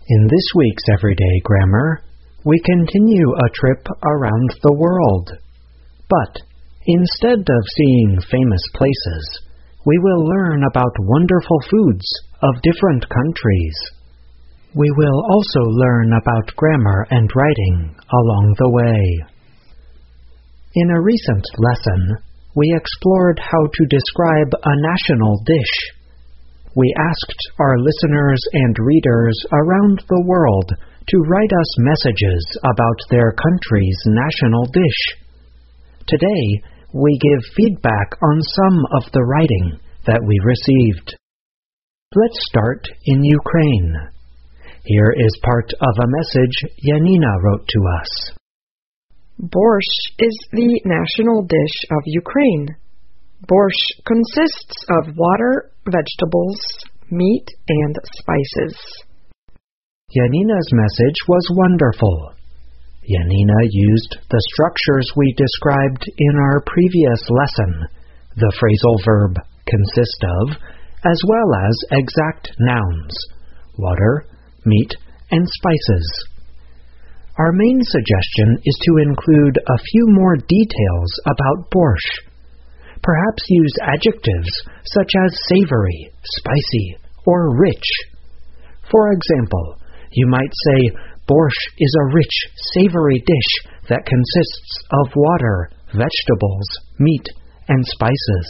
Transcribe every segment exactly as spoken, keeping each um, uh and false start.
In this week's Everyday Grammar, we continue a trip around the world. But instead of seeing famous places, we will learn about wonderful foods of different countries. We will also learn about grammar and writing along the way. In a recent lesson, we explored how to describe a national dish. We asked our listeners and readers around the world to write us messages about their country's national dish. Today, we give feedback on some of the writing that we received. Let's start in Ukraine. Here is part of a message Yanina wrote to us. Borscht is the national dish of Ukraine. Borscht consists of water, vegetables, meat, and spices. Yanina's message was wonderful. Yanina used the structures we described in our previous lesson, the phrasal verb consist of, as well as exact nouns, water, meat, and spices. Our main suggestion is to include a few more details about borscht. Perhaps use adjectives such as savory, spicy, or rich. For example, you might say, borscht is a rich, savory dish that consists of water, vegetables, meat, and spices.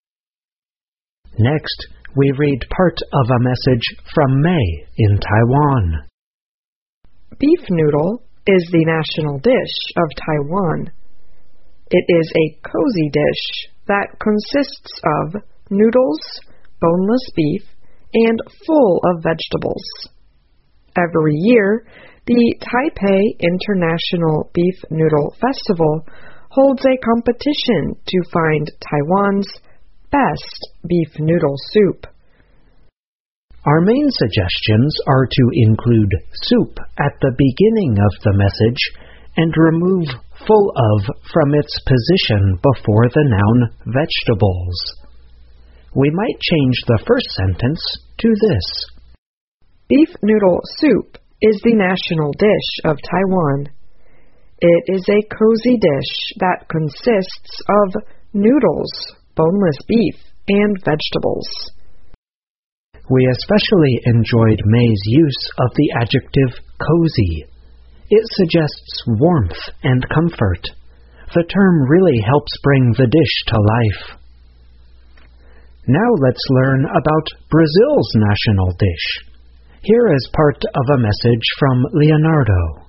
Next, we read part of a message from May in Taiwan. Beef noodle is the national dish of Taiwan. It is a cozy dish that consists of noodles, boneless beef, and full of vegetables. Every year, the Taipei International Beef Noodle Festival holds a competition to find Taiwan's best beef noodle soup. Our main suggestions are to include soup at the beginning of the message and remove full of from its position before the noun vegetables. We might change the first sentence to this. Beef noodle soup is the national dish of Taiwan. It is a cozy dish that consists of noodles, boneless beef, and vegetables. We especially enjoyed May's use of the adjective cozy. It suggests warmth and comfort. The term really helps bring the dish to life. Now let's learn about Brazil's national dish. Here is part of a message from Leonardo.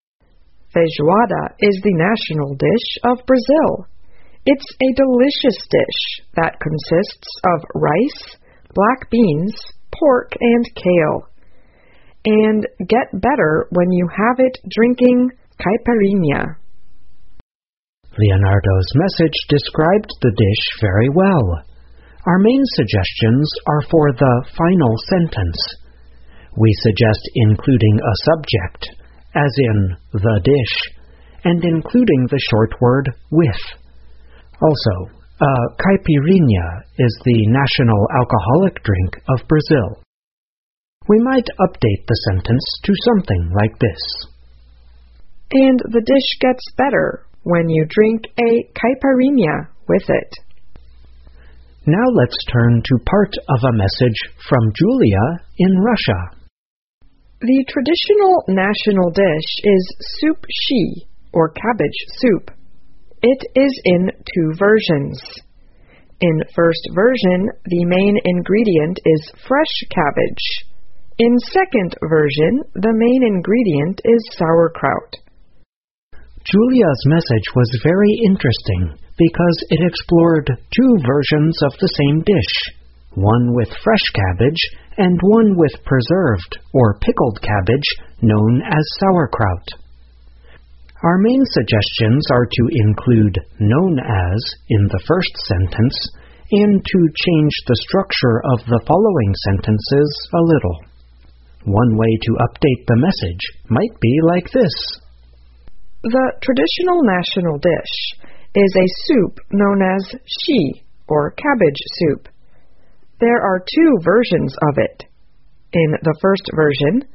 Feijoada is the national dish of Brazil. It's a delicious dish that consists of rice, black beans, pork, and kale. And get better when you have it drinking caipirinha. Leonardo's message described the dish very well. Our main suggestions are for the final sentence. We suggest including a subject, as in the dish, and including the short word with. Also, uh, caipirinha is the national alcoholic drink of Brazil. We might update the sentence to something like this. And the dish gets better when you drink a caipirinha with it. Now let's turn to part of a message from Julia in Russia. The traditional national dish is soup shi, or cabbage soup. It is in two versions. In first version, the main ingredient is fresh cabbage. In second version, the main ingredient is sauerkraut. Julia's message was very interesting because it explored two versions of the same dish, one with fresh cabbage and one with preserved or pickled cabbage known as sauerkraut. Our main suggestions are to include known as in the first sentence and to change the structure of the following sentences a little. One way to update the message might be like this. The traditional national dish is a soup known as shi, or cabbage soup. There are two versions of it. In the first version,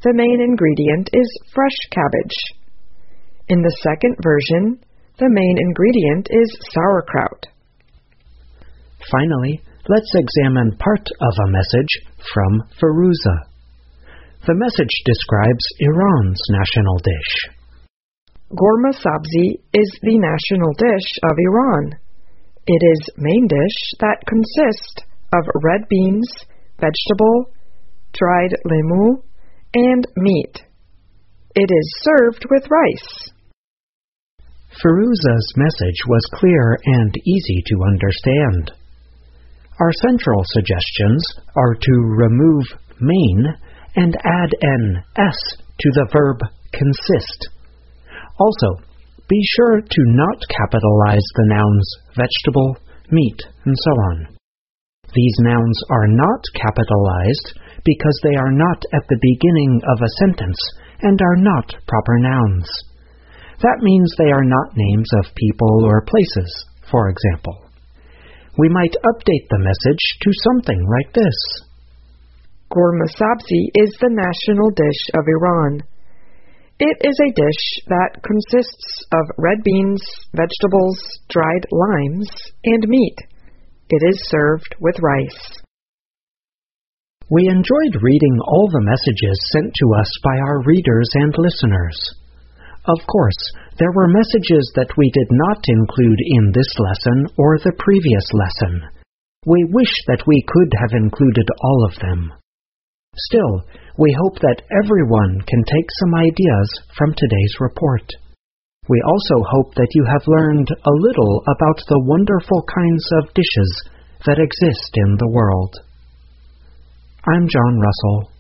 the main ingredient is fresh cabbage. In the second version, the main ingredient is sauerkraut. Finally, let's examine part of a message from Firuza. The message describes Iran's national dish. Ghormeh sabzi is the national dish of Iran. It is main dish that consists of red beans, vegetable, dried limu, and meat. It is served with rice. Firuza's message was clear and easy to understand. Our central suggestions are to remove main and add an S to the verb consist. Also, be sure to not capitalize the nouns vegetable, meat, and so on. These nouns are not capitalized because they are not at the beginning of a sentence and are not proper nouns. That means they are not names of people or places, for example. We might update the message to something like this. Ghormeh sabzi is the national dish of Iran. It is a dish that consists of red beans, vegetables, dried limes, and meat. It is served with rice. We enjoyed reading all the messages sent to us by our readers and listeners. Of course, there were messages that we did not include in this lesson or the previous lesson. We wish that we could have included all of them. Still, we hope that everyone can take some ideas from today's report. We also hope that you have learned a little about the wonderful kinds of dishes that exist in the world. I'm John Russell.